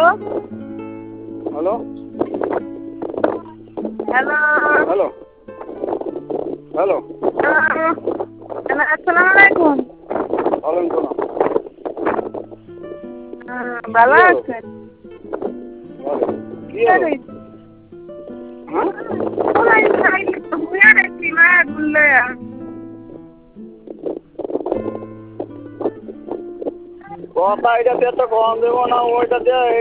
Hello hello hello hello hello আসসালামু আলাইকুম। ওয়ালাইকুম ভালো কি হলো? আছেন? বলো। কি হলো? হ্যাঁ কথা এটাতে এত কম দেবো না ওইটাতে